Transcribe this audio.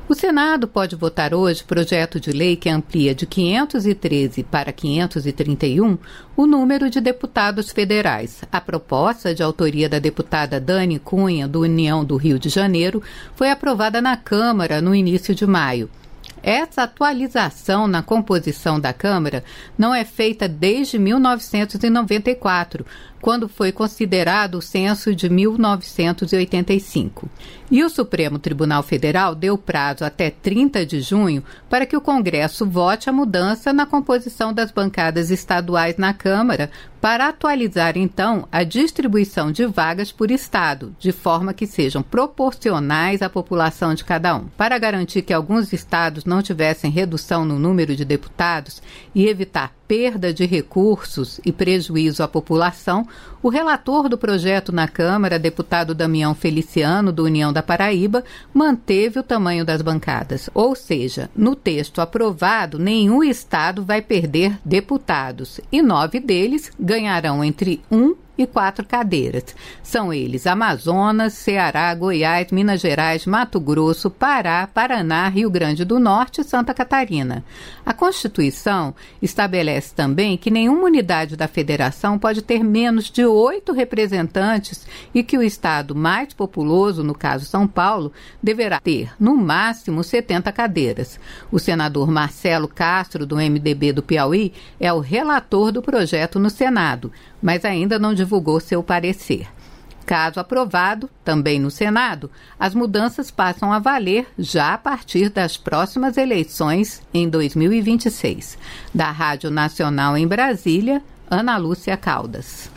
O Senado pode votar hoje projeto de lei que amplia de 513 para 531 o número de deputados federais. A proposta, de autoria da deputada Dani Cunha, do União do Rio de Janeiro, foi aprovada na Câmara no início de maio. Essa atualização na composição da Câmara não é feita desde 1994, quando foi considerado o censo de 1985. E o Supremo Tribunal Federal deu prazo até 30 de junho para que o Congresso vote a mudança na composição das bancadas estaduais na Câmara, para atualizar, então, a distribuição de vagas por estado, de forma que sejam proporcionais à população de cada um. Para garantir que alguns estados não tivessem redução no número de deputados e evitar perda de recursos e prejuízo à população, o relator do projeto na Câmara, deputado Damião Feliciano, do União da Paraíba, manteve o tamanho das bancadas. Ou seja, no texto aprovado, nenhum estado vai perder deputados e 9 deles ganharão entre 1 e 4 cadeiras. São eles Amazonas, Ceará, Goiás, Minas Gerais, Mato Grosso, Pará, Paraná, Rio Grande do Norte e Santa Catarina. A Constituição estabelece também que nenhuma unidade da federação pode ter menos de 8 representantes e que o estado mais populoso, no caso São Paulo, deverá ter, no máximo, 70 cadeiras. O senador Marcelo Castro, do MDB do Piauí, é o relator do projeto no Senado, mas ainda não divulgou seu parecer. Caso aprovado, também no Senado, as mudanças passam a valer já a partir das próximas eleições em 2026. Da Rádio Nacional em Brasília, Ana Lúcia Caldas.